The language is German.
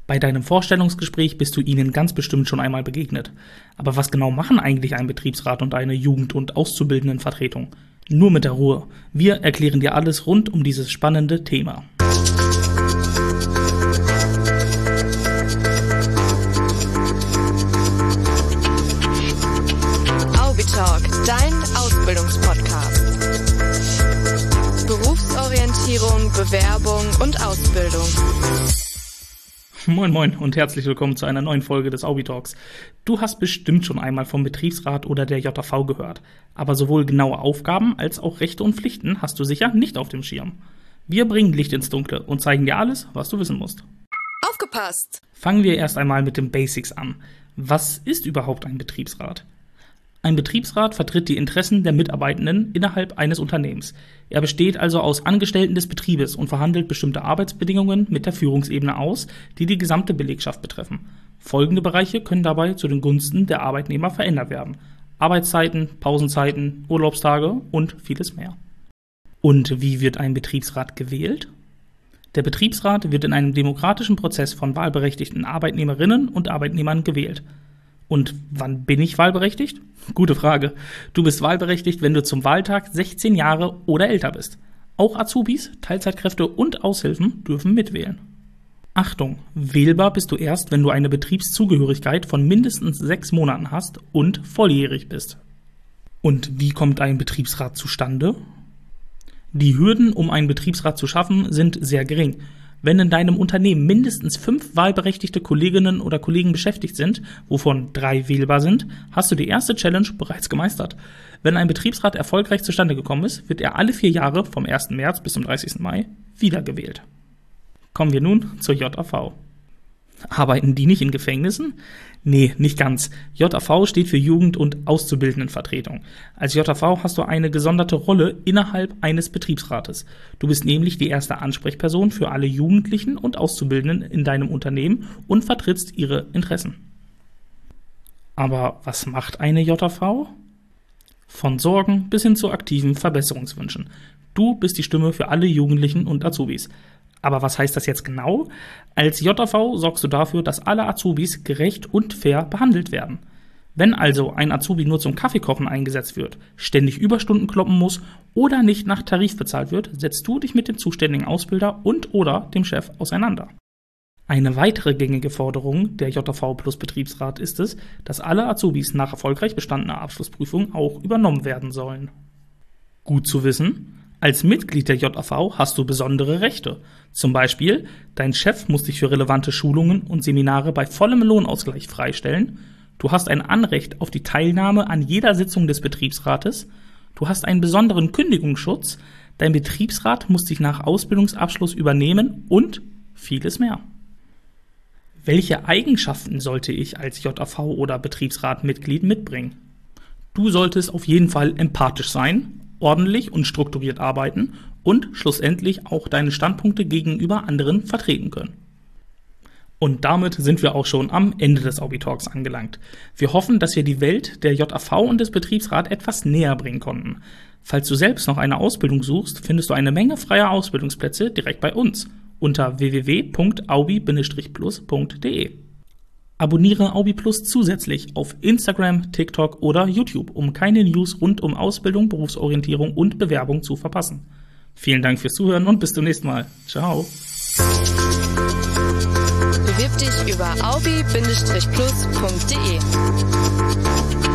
Bei deinem Vorstellungsgespräch bist du ihnen ganz bestimmt schon einmal begegnet. Aber was genau machen eigentlich ein Betriebsrat und eine Jugend- und Auszubildendenvertretung? Nur mit der Ruhe. Wir erklären dir alles rund um dieses spannende Thema. Aubitalk, dein Ausbildungspodcast. Berufsorientierung, Bewerbung und Ausbildung. Moin moin und herzlich willkommen zu einer neuen Folge des Aubitalks. Du hast bestimmt schon einmal vom Betriebsrat oder der JV gehört, aber sowohl genaue Aufgaben als auch Rechte und Pflichten hast du sicher nicht auf dem Schirm. Wir bringen Licht ins Dunkle und zeigen dir alles, was du wissen musst. Aufgepasst! Fangen wir erst einmal mit den Basics an. Was ist überhaupt ein Betriebsrat? Ein Betriebsrat vertritt die Interessen der Mitarbeitenden innerhalb eines Unternehmens. Er besteht also aus Angestellten des Betriebes und verhandelt bestimmte Arbeitsbedingungen mit der Führungsebene aus, die die gesamte Belegschaft betreffen. Folgende Bereiche können dabei zu den Gunsten der Arbeitnehmer verändert werden: Arbeitszeiten, Pausenzeiten, Urlaubstage und vieles mehr. Und wie wird ein Betriebsrat gewählt? Der Betriebsrat wird in einem demokratischen Prozess von wahlberechtigten Arbeitnehmerinnen und Arbeitnehmern gewählt. Und wann bin ich wahlberechtigt? Gute Frage. Du bist wahlberechtigt, wenn du zum Wahltag 16 Jahre oder älter bist. Auch Azubis, Teilzeitkräfte und Aushilfen dürfen mitwählen. Achtung, wählbar bist du erst, wenn du eine Betriebszugehörigkeit von mindestens 6 Monaten hast und volljährig bist. Und wie kommt ein Betriebsrat zustande? Die Hürden, um einen Betriebsrat zu schaffen, sind sehr gering. Wenn in deinem Unternehmen mindestens 5 wahlberechtigte Kolleginnen oder Kollegen beschäftigt sind, wovon 3 wählbar sind, hast du die erste Challenge bereits gemeistert. Wenn ein Betriebsrat erfolgreich zustande gekommen ist, wird er alle 4 Jahre vom 1. März bis zum 30. Mai wiedergewählt. Kommen wir nun zur JAV. Arbeiten die nicht in Gefängnissen? Nee, nicht ganz. JAV steht für Jugend- und Auszubildendenvertretung. Als JAV hast du eine gesonderte Rolle innerhalb eines Betriebsrates. Du bist nämlich die erste Ansprechperson für alle Jugendlichen und Auszubildenden in deinem Unternehmen und vertrittst ihre Interessen. Aber was macht eine JAV? Von Sorgen bis hin zu aktiven Verbesserungswünschen. Du bist die Stimme für alle Jugendlichen und Azubis. Aber was heißt das jetzt genau? Als JAV sorgst du dafür, dass alle Azubis gerecht und fair behandelt werden. Wenn also ein Azubi nur zum Kaffeekochen eingesetzt wird, ständig Überstunden kloppen muss oder nicht nach Tarif bezahlt wird, setzt du dich mit dem zuständigen Ausbilder und/oder dem Chef auseinander. Eine weitere gängige Forderung der JAV plus Betriebsrat ist es, dass alle Azubis nach erfolgreich bestandener Abschlussprüfung auch übernommen werden sollen. Gut zu wissen: Als Mitglied der JAV hast du besondere Rechte. Zum Beispiel, dein Chef muss dich für relevante Schulungen und Seminare bei vollem Lohnausgleich freistellen. Du hast ein Anrecht auf die Teilnahme an jeder Sitzung des Betriebsrates. Du hast einen besonderen Kündigungsschutz. Dein Betriebsrat muss dich nach Ausbildungsabschluss übernehmen und vieles mehr. Welche Eigenschaften sollte ich als JAV oder Betriebsratmitglied mitbringen? Du solltest auf jeden Fall empathisch sein, ordentlich und strukturiert arbeiten und schlussendlich auch deine Standpunkte gegenüber anderen vertreten können. Und damit sind wir auch schon am Ende des Aubitalks angelangt. Wir hoffen, dass wir die Welt der JAV und des Betriebsrats etwas näher bringen konnten. Falls du selbst noch eine Ausbildung suchst, findest du eine Menge freier Ausbildungsplätze direkt bei uns unter www.aubi-plus.de. Abonniere Aubi Plus zusätzlich auf Instagram, TikTok oder YouTube, um keine News rund um Ausbildung, Berufsorientierung und Bewerbung zu verpassen. Vielen Dank fürs Zuhören und bis zum nächsten Mal. Ciao. Bewirb dich über aubi-plus.de.